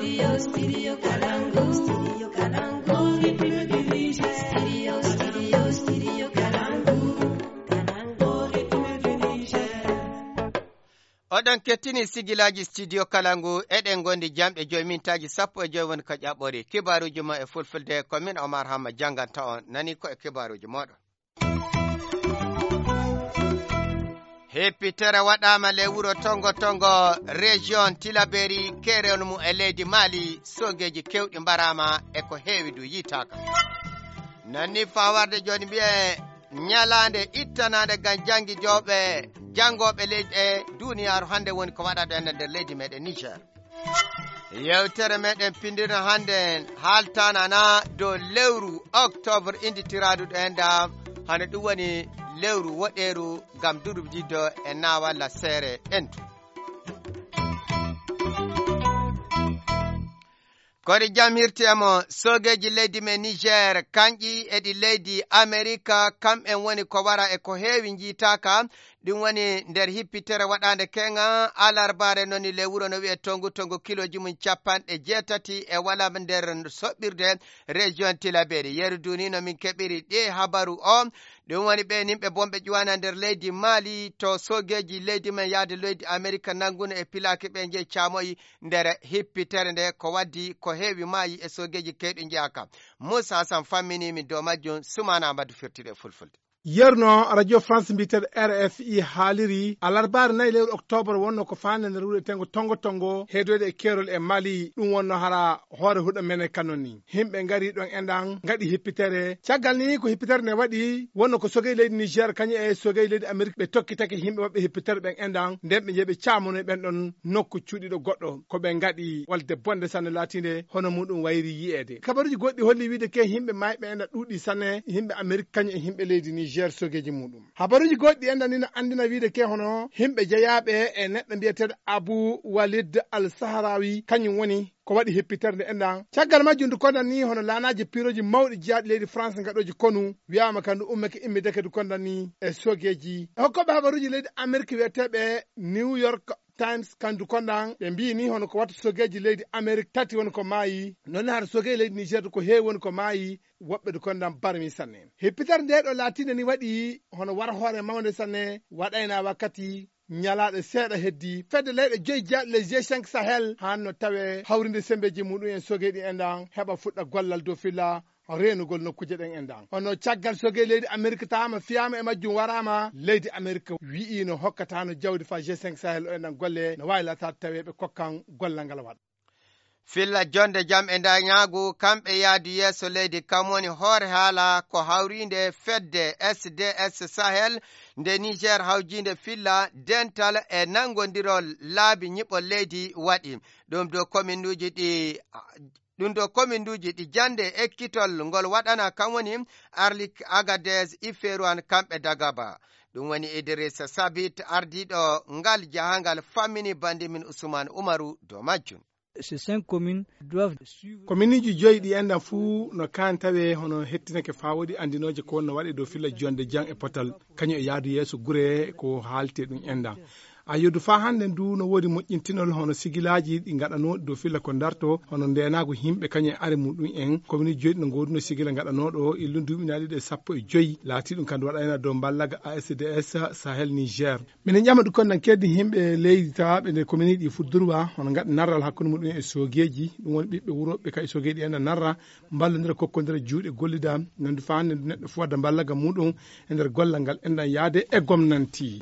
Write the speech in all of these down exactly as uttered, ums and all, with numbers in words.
Studio, studio Kalangu. Studio Kalangu. Studio, studio, studio Kalangu. Kalangu. Oɗon kettini sigilaji studio Kalangu eɗen gondi jamɗe joyi mintaji sappo e joyi woni ko ƴaɓɓori kibaruji ma e fulfulde komin Omar Hamma janganta on nani ko e kibaruji moɗon. Heppitere waɗama le wuro tongo tongo région Tilaberi kerewol mum e leydi Mali sogeji kewɗi mbarama e ko heewi du yitaka. Nanni fawarde joni mbiye nyalande ittanade gan jangi joɓe jangoɓe leydi e duniyaru hande woni ko waɗaɗo e nder leydi meɗen Niger. Yewtere meɗen pindirno hande haltanana dow lewru octobre inditiraɗuɗo e nda hande ɗum woni lewru woɗeru gam durubdido e nawalla seere entu. Kodi jam hirtiyamo sogeji leydi me Niger kanƴi edi leydi Amerika kamɓen woni ko wara e ko heewi jiitaka ɗum woni nder hippitere waɗande kenga alarbare noni le wuro no wi'e tongu tongu kiloji mum capanɗe jeetati e wala nder soɓɓirde région Tilaberi yeru duni no min keɓiri ɗe habaru o ɗum woni ɓe nimɓe bomɓe ƴuwana nder leydi Mali to sogeji leydi men yaade leydi Amerika nanguno e pilaki ɓe je camoyi nder hippitere nde ko waddi ko heewi mayi e sogeji kewɗi jeyaka. Moussa Hassan famminimi dow majjum Soumana Amadou firtiɗe fulfulde. yerno radio france mbiteɗo R F I haaliri alarbare nayi lewru octobre wonno ko fande nder wuuro tengo tongo tongo heedoyde e kerol e Mali ɗum wonno hara hoore huɗo men e kanon ni himɓe ngari ɗon enɗan gaɗi hippitere caggal ni ko hippitere nde waɗi wonno ko sogey leydi Niger kañum e sogey leydi Amérique ɓe tokkitake himɓe maɓɓe hippitere ɓen enɗan nden ɓe jeeɓe camono ɓen ɗon nokku cuuɗiɗo goɗɗo ko ɓe gaɗi walde bonde sanne latinde hono muɗum wayri yiyede kabaruji goɗɗi holli wiide ke himɓe mayɓe enɗa ɗuuɗi sanne himɓe Amérique kañum e himɓe leydi Niger sogeji muɗum habaruji goɗɗi enɗan nina andina wiide ke hono himɓe jeeyaɓe e neɗɗo mbiyeteɗo Abou Walid Al Sahrawi kañum woni ko waɗi heppitere nde enɗan caggal majjum ndu kondan ni hono lanaji piroji mawɗi jeyaaɗi leydi France gaɗoji konu wiyama kandu ummake immideke ndu kondan ni e sogeji e hokkoɓe habaruji leydi Amérique wiyeteɓe New York Times kandu kondan ɓe mbi ni hono ko watta sogeji leydi Amérique tati woni ko maayi nonni hara sogeji leydi Niger ko heewi woni ko maayi woɓɓe du kondan barmi sanne heppitere nde ɗo latinde ni waɗi hono war hoore mawde sanne waɗayna wakkati nyalaɗe seeɗa heddi fedde leyɗe joyi jaaɗe les G cinq Sahel hanno tawe hawrinde sembeji muɗum en sogeɗi enɗan heɓa fuɗɗa gollal dow filla renugol nokkuje ɗen enɗan hono caggal soge leydi Amérique tama fiyama e majjum warama leydi Amérique wi'i no hokkatano jawdi fa G cinq Sahel o enɗan golle no wawi lata tawe ɓe kokkan gollal ngal waɗa filla jonde jam e nda ñaagu kamɓe yaadu yeeso leydi kam woni hoore haala ko hawrinde fedde S D S Sahel nde Niger hawjinde filla dental e nangodirol laabi ñiɓol leydi waɗi ɗum dow commune uji ɗi ɗum dow commune uji ɗi jande ekkitol ngol waɗana kam woni Arlik Agadez Iferuan kamɓe Dagaba ɗum woni Idrissa Sabit ardiɗo ngal jahangal fammini bandi min Ousmane Umaru dow majjum. Ces cinq communes doivent suivre commune ji joyi ɗi enɗan fuu no kan tawe hono hettinake fawodi andinoje ko wonno waɗe dow filla jonde jang e potal kañum e yaadu yeeso gure ko haalte ɗum enɗan a yoddu fa hande ndu no woodi moƴƴintinol hono sigilaji ɗi gaɗano dow filla ko darto hono ndenago himɓe kañum e are muɗum en commune joyi no goduno sigila gaɗanoɗo illu duuɓinaɗi ɗe sappo e joyyi laati ɗum kandi waɗayna dow ballaga A S D S Sahel Niger minen ƴama ɗum konnan keddi himɓe leydi tawaɓe nde commune ɗi fuddurwa hono gaɗa narral hakkude muɗum e sogeji ɗum woni ɓiɓɓe wuroɓe kay sogeji enda narra ballodira kokkodira juuɗe gollida nondu fa hande neɗɗo fo wadda ballaga muɗum e nder gollal ngal enɗan yaade e gomnanti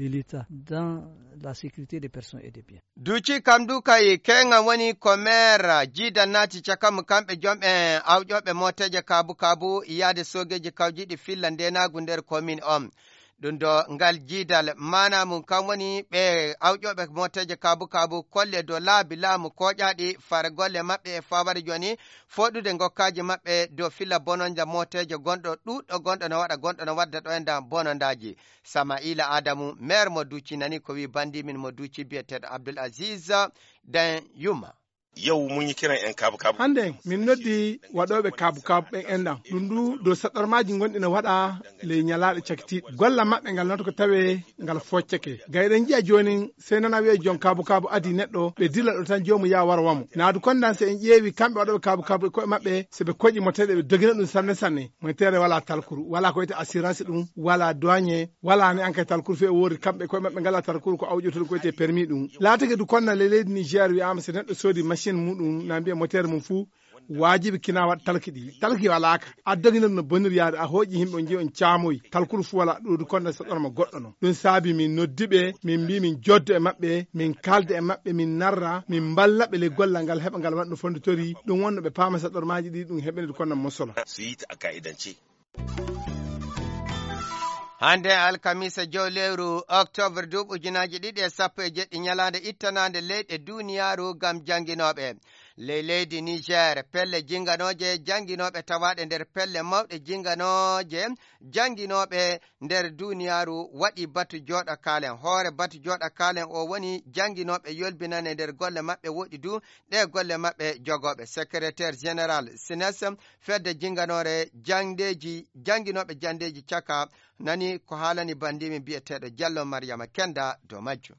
la sécurité des personnes et des biens. Duci kam du kay kenga woni ko maire jida nati cakam kamɓe jomɓe awƴoɓe moteje kabu kabu yaade sogeji kawjiɗi filla ndenagu nder commune on ɗum do ngal jidal mana mum kam woni ɓe awƴoɓe moteje kabu kabu kolle do laabi laamu koƴaɗi fare golle maɓɓe e fawari joni foɗude gokkaji maɓɓe dow filla bononja moteje gonɗo ɗuɗɗo gonɗo no waɗa gonɗo no wadda ɗo enda bonondaji Samaila Adamu maire mo duci nani ko wi bandi min mo duci biyeteɗo Abdoul Aziz Den Yuma. yau mun yi kiran yan kabu kabu hande min noddi waɗoɓe kabu kabu ɓen enɗam ɗum du dow saɗɗormaji gonɗi no waɗa ley ñalaɗo cakitiɗo golla maɓɓe ngal noto ko tawe ngal foccake gayɗen jiya joni sey nana wiye jon kabu kabu adi neɗɗo ɓe dilla ɗo tan jomum ya wara wamo naadu kondan se en ƴeewi kamɓe waɗoɓe kabu kabu koye maɓɓe soɓe koƴi mo teɗe ɓe dogina ɗum sanne sanne motere wala talkuru wala ko wiyete assurance ɗum wala douanier wala ni enquête talkuru fe woori kamɓe koye maɓɓe ngala talkuru ko awƴotoɗo ko wiyete permis ɗum laatake du konna le leydi Niger wiyama so neɗɗo soodi machine muɗum na mbiya motere mum fuu wajibi kina waɗa talki ɗi talki walaka a dogina no bonir yaade a hooƴi yimɓe on jeeyi on caamoyi talkuru fu wala ɗo du konne so ɗonma goɗɗo no ɗum saabi min noddiɓe min mbi min joddo e maɓɓe min kalde e maɓɓe min narra min ballaɓe le gollal ngal heɓa ngal waɗa no fonditori ɗum wonno ɓe paama saɗɗormaji ɗi ɗum heɓene du konna mosolo su yi ta a ka'idance. hande alkamisa jow lewru octobre duuɓi ujunaji ɗiɗi e sappo e jeɗɗi ñalande ittanande leyɗe duniyaru gam jangguinoɓe ley leydi Niger pelle jinganoje jangguinoɓe tawaɗe nder pelle mawɗe jinganoje jangguinoɓe nder duniyaru waɗi batu joɗa kalen hoore batu joɗa kalen o woni jangguinoɓe yolbinane nder golle maɓɓe woɗi du ɗe golle maɓɓe jogoɓe secrétaire général S N E S fedde jinganore jangdeji jangguinoɓe jandeji caka nani ko haalani bandimi biyeteɗo Diallo Mariama Kenda do majju.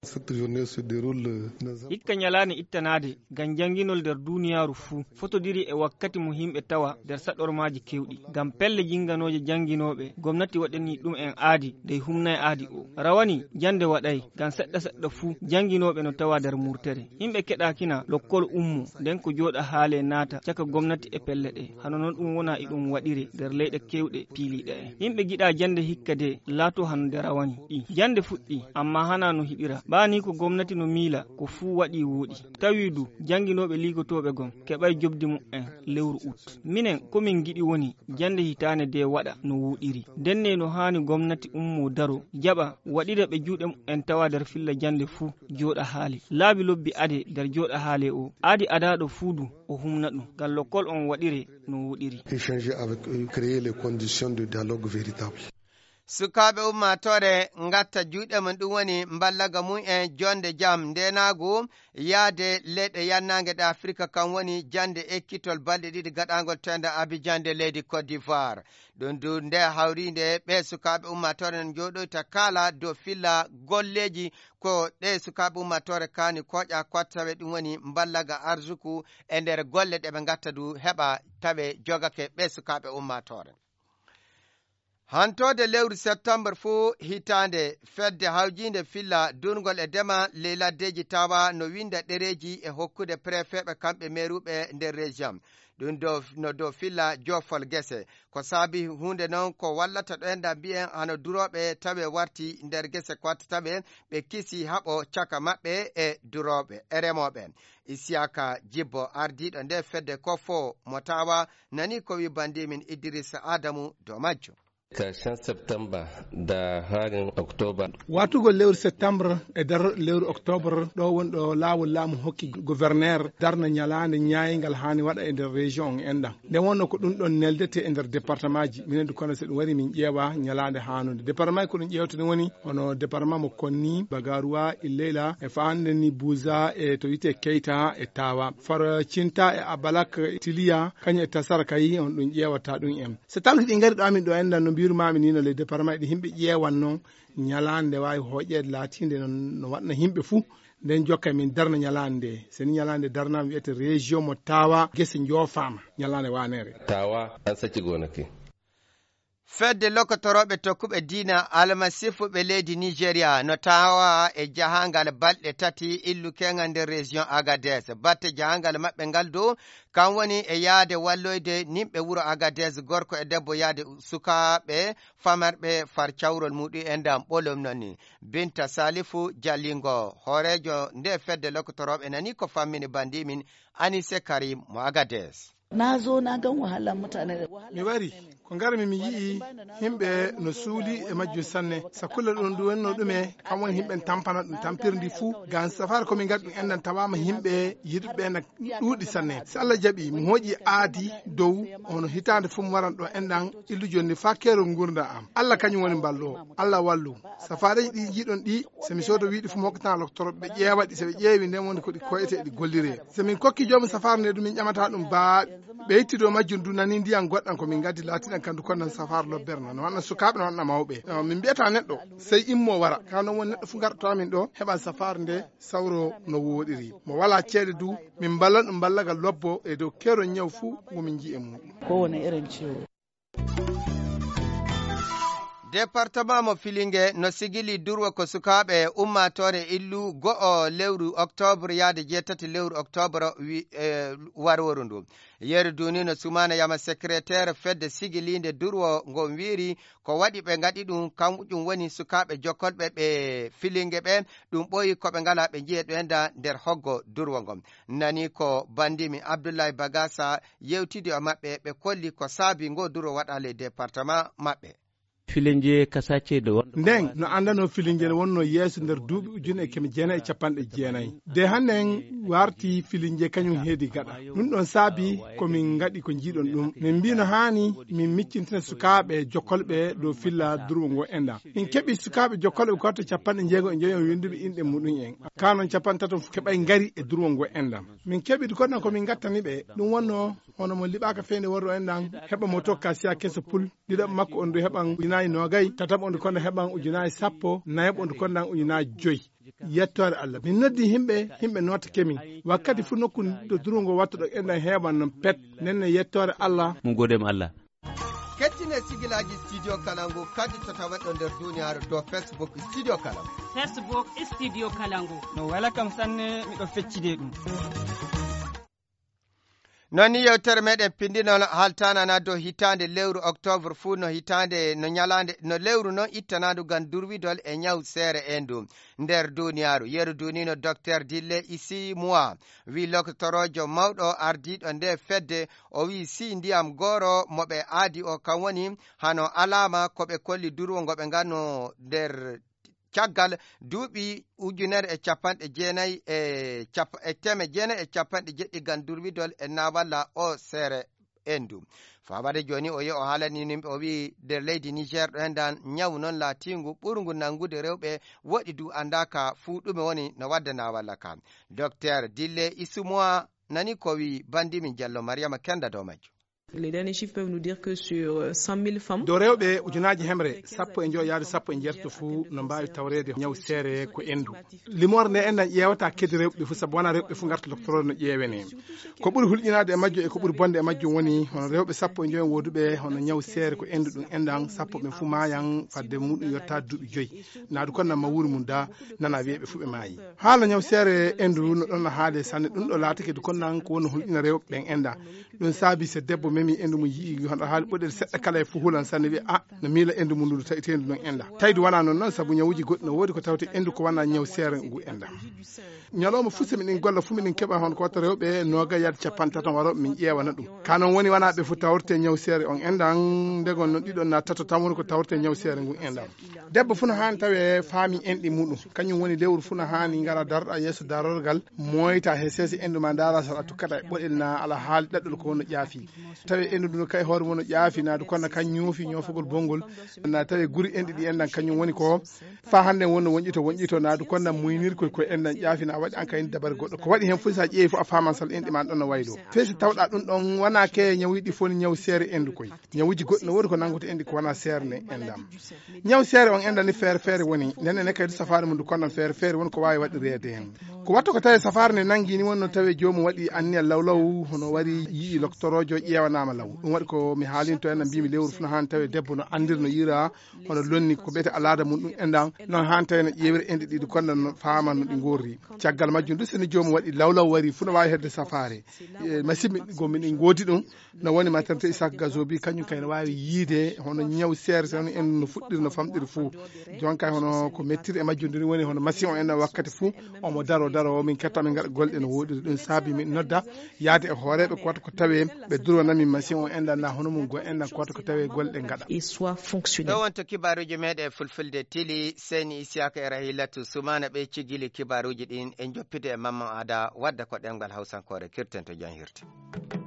hikka ñalani ittanade gam janginol nder duniyaru fuu fotodiri e wakkati mo himɓe tawa nder saɗormaji kewɗi gam pelle jinganoje jangguinoɓe gomnati waɗani ɗum en aadi dey humnay aadi o rawani jande waɗay gam seɗɗa seɗɗa fuu jangguinoɓe no tawa nder murtere yimɓe keɗakina lokkol ummo nden ko joɗa haale naata caka gomnati e pelle ɗe hano noon ɗum wona e ɗum waɗire nder leyɗe kewɗe piiliɗe en yimɓe giɗa jande hikka de laato hande rawani ɗi jande fuɗɗi amma hana no hiɗira bani ko gomnati no miila ko fuu waɗi woɗi tawi du jangguinoɓe ligotoɓe gon keɓay jobdi mu'en lewru août minen komin giɗi woni jande hitane de waɗa no wuɗiri denne no hani gomnati ummo daro jaɓa waɗira ɓe juuɗe mu'en tawa nder filla jande fuu joɗa haali laabi lobbi ade nder joɗa haale o aadi adaɗo fuudu o humna ɗum ngal lokkol on waɗire no wuɗiri échanger avec eux créer les conditions de dialogue véritable. sukaɓe ummatore gatta juuɗe mum ɗum woni mballaga mum e jonde jaam ndenagu yaade leyɗe yannage ɗe afrique kam woni jande ekkitol balɗe ɗiɗi gaɗagol tende abidjan de leydi côte d'ivoire ɗum du nde hawride ɓe sukaɓe ummatore en joɗoyta kala dow filla golleji ko ɗe sukaɓe ummatore kani koƴa kottaɓe ɗum woni mballaga arsuku e nder golle ɗe ɓe gatta du heɓa tawe jogake ɓe sukaɓe ummatore. hantode lewru septembre fuu hitande fedde hawjinde filla durgol e dema ley laddeji tawa no winda ɗereji e hokkude préfet ɓe kamɓe meruɓe nder région ɗum do no dow filla jofol gese ko saabi hunde noon ko wallata ɗo enda mbiyen hano duroɓe tawe warti nder gese kwatta tawe ɓe kisi haɓo caka maɓɓe e duroɓe e remoɓe Isiaka Jibbo ardiɗo nde fedde ko fo mo tawa nani ko wi bandimin Idrissa Adamu do majjo. karshen september da harin october watugol lewru septembre e dar lewru octobre ɗo wonɗo laawol laamu hokki gouverneur darna ñalande ñayingal hani waɗa e nder région on enɗam nden wonno ko ɗum ɗon neldete e nder département ji minen du kono so ɗum wari min ƴeewa ñalande hanude département ko ɗum ƴewta ɗum woni hono département mo Konni Bagaruwa Illela e fa hande ni Bouza e to wiyete Keita e Tawa Far Cinta e Abalak Tiliya kañum e Tasara kayi on ɗum ƴewata ɗum en so talki ɗi ngari ɗo amin ɗo enɗam no mbirumami ni no les département ɗi himɓe ƴeewan noon ñalande wawi hoƴede laatinde no waɗna himɓe fuu nden jokka min darna ñalande nde seni ñalande darnama wiyete région mo Tawa gese joofama ñalande wanere Tawa an sacci gonaki fedde lokotoroɓe tokkuɓe diina almasifuɓe leydi Nigeria no tawa e jahangal balɗe tati illu kengal nder région Agadez batte jahangal maɓɓe ngal dow kan woni e yaade walloyde nimɓe wuro Agadez gorko e debbo yaade sukaɓe famarɓe far cawrol muɗum e ndam ɓolum nonni Binta Salifu Jallingo horejo nde fedde lokotoroɓe nani ko fammini bandimin Anise Karim mo Agadez. na zo na gan wahalar mutane mi wari ko ngarmi mi yii himɓe no suuli e majjum sanne sakulla ɗon ɗum wenno ɗume kam woni himɓe tampana ɗum tampirdi fuu gan safari komin gaɗi ɗum endan tawama himɓe yiɗuɓe na ɗuuɗi sanne so Allah jaaɓi mi hooƴi aadi dow ono hitande fof mi waran ɗo endan illu jonni fa keerol gurda am Allah kañum woni ballo Allah wallu safareji ɗi jiɗon ɗi somi soodo wiiɗi fof mi hokkatan loktoroɓe ɓe ƴeewa ɗi soɓe ƴeewi nden woni koɗi koyete ɗi gollire somin kokki joomu safare nde ɗum min ƴamata ɗum baaɗi ɓe itti dow majjum du nani ndiyan goɗɗan komin gaddi laatiɗan kandu konnan safare lobberno no wanna sukaɓe no wanna mawɓe min mbiyata neɗɗo sey immo wara ka non woni neɗɗo fu gartotamin ɗo heɓan safare nde sawro no woɗiri mo wala ceeɗe du min ballan ɗum ballagal lobbo e dow kero ñaw fuu momin ji e muɗum kowane irin ciwo. département mo filingue no sigili durwa ko sukaɓe ummatore illu go'o lewru octobre yaade jeetati lewru octobre wi e warworu ndu yeru duni no sumana yama secrétaire fedde sigilinde durwo ngo wiiri ko waɗi ɓe gaɗi ɗum kamƴum woni sukaɓe jokkolɓe ɓe filingue ɓe ɗum ɓooyi koɓe ngala ɓe jiye ɗoenda nder hoggo durwo ngon nani ko bandimi Abdoulaye Bagasa yewtidi o maɓɓe ɓe kolli ko saabi ngo durwo waɗale département maɓɓe filinje kasace da wanda nden no andano filinje ne wonno yeeso nder duuɓi ujune e kemi jeenayi e capanɗe jeenayi de hannen warti filinje kañum heedi gaɗa ɗum ɗon saabi komin gaɗi ko jiiɗon ɗum min mbino haani min miccintina sukaɓe jokkolɓe dow filla durwo ngo enda min keeɓi sukaɓe jokkolɓe korto capanɗe jeego e joyi on winduɓe inɗe muɗum en kanon capanɗe taton keɓay ngari e durwo ngo enda min keeɓi koɗɗan komin gattani ɓe ɗum wonno hono mo liɓaka feende worro endan heɓa mo tokka siya kesa pul ɗiɗaɓe makko on du heɓan ujunaji nogayi tataɓe on du konda heɓan ujunaji sappo nayaɓe on du kondan ujunaji joyyi yettore Allah min noddi himɓe himɓe nota kemin wakkati fu nokku ɗo durwo ngo wattuɗo endan heɓan non pet nenne yettore Allah mu godema Allah kettine sigilaji studio kalangu kadi tatawa ɗo nder duniyaru dow facebook studio kalangu facebook studio kalangu no wala kam sanne miɗo feccide ɗum noni yewtere meɗen pindinol haltanana dow hitande lewru octobre fuu no hitande no nyalande no lewru noon ittanadu gam durwidol e ñaw seere endu nder duniyaru yeru dunino docteur dille isi moi wi loktorojo mawɗo ardiɗo nde fedde o wi si ndiyam goro moɓe aadi o kam woni hano alama koɓe kolli durwo ngo ɓe ganno nder caggal duuɓi ujunere e capanɗe jeenayi e cap e teme jeenayi e capanɗe jeɗɗi gam durwidol e nawalla o seere endu fabade joni o yi o haalani nimɓe o wi nder leydi niger ɗo hendan ñaw noon laatingu ɓurgu nangude rewɓe woɗi du andaka fuu ɗume woni no wadda nawalla kam docteur dille isumoa nani ko wi bandimi diallo mariama kenda dow majjo. Les derniers chiffres peuvent nous dire que sur cent mille femmes do rewɓe ujunaji hemre sappo e joyi yaade sappo e jeetato fuu no mbawi tawrede ñaw seere ko endu limore nde endan ƴeewata kedi rewɓe fuu sabu wona rewɓe fuu garta doctorode no ƴeewene ko ɓuri hulƴinade e majjum e ko ɓuri bonde e majjum woni hono rewɓe sappo e joyi woduɓe hono ñaw seere ko endu ɗum endan sappo ɓe fuu mayan fadde muɗum yotta duuɓi joyi naadu kon namma wuuri mum da nana wiyeɓe fuu ɓe maayi haala ñaw seere endu no ɗon no haade sanne ɗum ɗo laatake du konnan ko woni hulƴina rewɓe ɓen enda ɗum saabi so debbo memi endu mum yii hono haali ɓoɗel seɗɗa kala e fo hulan sanne wi a no miila endu mum ndu tawi tendu noon enda tawdi wona noon noon saabu ñawuji goɗɗi no woodi ko tawte endu ko wona ñaw seere ngu enda ñalawma fuu somiɗen golla fuu miɗen keɓa hono ko watta rewɓe noga yaade capanɗe taton waroɓe min ƴeewana ɗum ka noon woni wona ɓe fo tawrte ñaw seere on endan ndegon noon ɗiɗon na tato tan woni ko tawrte ñaw seere ngu endan debbo fuu no hani tawe faami enɗi muɗum kañum woni lewru fuu no hani gara darɗa yeeso darorgal moyta he seese endu ma dara saɗa tukkata e ɓoɗel na ala haali ɗaɗɗol ko wonno ƴaafi tawi endu ɗum kay hoore mum no ƴaafi naadu kono kan ñoofi ñoofugol bonngol na tawi guri enɗi ɗi endan kañum woni ko fa hande wonno wonƴito wonƴito naadu konna muynir koy koye endan ƴaafi na waɗi an kayni dabare goɗɗo ko waɗi hen fof sa ƴeewi fof a faman sal enɗi ma ɗon no waylo feesi tawɗa ɗum ɗon wona ke ñawiɗi fof ni ñaw seere endu koy ñawuji goɗɗi no woodi ko nangoto enɗi ko wona seere nde endam ñaw seere on endan ni feere feere woni nenne ne kaydi safari mum du konnan feere feere woni ko wawi waɗireede hen ko watto ko tawi safari nde nangi ni wonno tawi jomum waɗi anniyal lawlaw hono wari yii loktorojo ƴeewanama law ɗum waɗi ko mi haalinto en mbimi lewru fu no hani tawi debbo no andir no yira hono lonni ko ɓeyte alada mum ɗum endan noon hani tawi no ƴeewiri enɗi ɗiɗi konno no faama no ɗi gorri caggal majjum du seni jomum waɗi lawlaw wari fu no wawi hedde safari masimi go min goodi ɗum no woni maternité Isaac Gazobi kañum kay no wawi yiide hono ñaw seere tan en no fuɗɗiri no famɗiri fuu jonka hono ko mettiri e majjum ni woni hono machine o en wakkati fuu omo daro daro min ketta min gaɗa golɗe no woɗiri ɗum saabi min nodda yaade e hooreɓe ko watta ko tawe ɓe durwanami machine o enda na hono mum go enda koto ko tawe golɗe ngada et soit fonctionnel. ɗo wonto kibaruji meɗe fulfulde tili seni isiyaka e rahilatu sumana ɓe cigili kibaruji ɗin en joppide e mamma ada wadda ko ɗemgal hawsankore kirten to jan hirti.